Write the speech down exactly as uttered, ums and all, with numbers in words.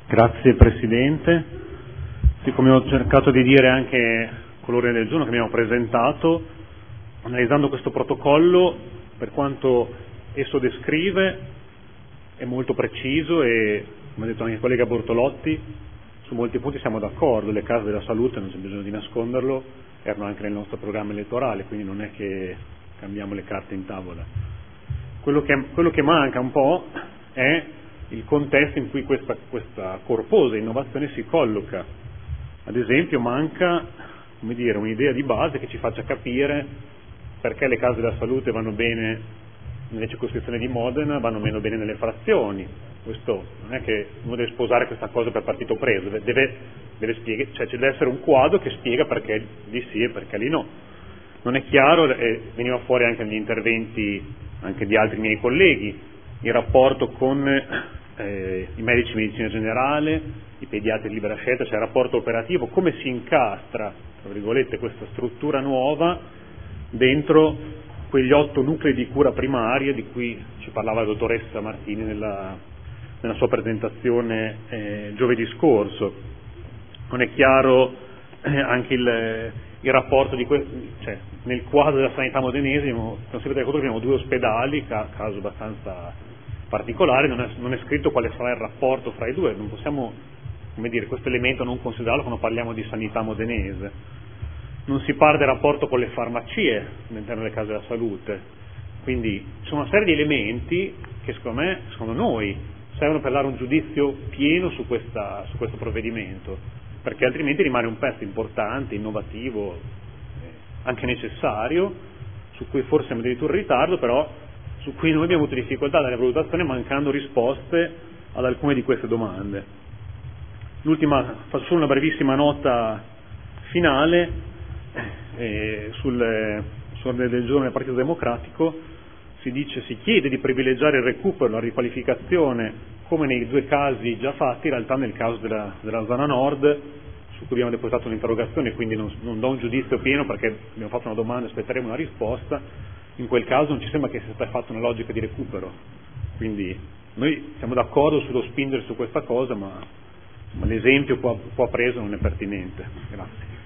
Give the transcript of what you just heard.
Grazie Presidente. Sì, come ho cercato di dire anche con l'ordine del giorno che abbiamo presentato, analizzando questo protocollo, per quanto esso descrive, è molto preciso e, come ha detto anche il collega Bortolotti, su molti punti siamo d'accordo. Le case della salute, non c'è bisogno di nasconderlo, erano anche nel nostro programma elettorale, quindi non è che cambiamo le carte in tavola. Quello che, quello che manca un po' è il contesto in cui questa, questa corposa innovazione si colloca. Ad esempio manca, come dire, un'idea di base che ci faccia capire perché le case della salute vanno bene nelle circoscrizioni di Modena, vanno meno bene nelle frazioni. Questo non è che uno deve sposare questa cosa per partito preso, deve, deve, spiega, cioè, ci deve essere un quadro che spiega perché lì sì e perché lì no. Non è chiaro, e veniva fuori anche negli interventi anche di altri miei colleghi, il rapporto con eh, i medici di medicina generale, i pediatri di libera scelta, cioè il rapporto operativo, come si incastra, tra virgolette, questa struttura nuova dentro quegli otto nuclei di cura primaria di cui ci parlava la dottoressa Martini nella, nella sua presentazione eh, giovedì scorso. Non è chiaro eh, anche il, il rapporto di questo, cioè nel quadro della sanità modenese non si vede conto che abbiamo due ospedali, ca, caso abbastanza particolare, non è, non è scritto quale sarà il rapporto fra i due, non possiamo, come dire, questo elemento non considerarlo quando parliamo di sanità modenese. Non si parla del rapporto con le farmacie all'interno delle case della salute, quindi ci sono una serie di elementi che secondo me, secondo noi, servono per dare un giudizio pieno su, questa, su questo provvedimento, perché altrimenti rimane un pezzo importante, innovativo, eh, anche necessario, su cui forse siamo addirittura in ritardo, però su cui noi abbiamo avuto difficoltà nella valutazione mancando risposte ad alcune di queste domande. L'ultima, faccio solo una brevissima nota finale eh, sul sull'ordine del giorno del Partito Democratico. Si dice, si chiede di privilegiare il recupero e la riqualificazione come nei due casi già fatti, in realtà nel caso della, della zona nord, su cui abbiamo depositato un'interrogazione, quindi non, non do un giudizio pieno perché abbiamo fatto una domanda e aspetteremo una risposta. In quel caso non ci sembra che sia stata fatta una logica di recupero, quindi noi siamo d'accordo sullo spingere su questa cosa, ma, ma l'esempio qua, qua preso non è pertinente. Grazie.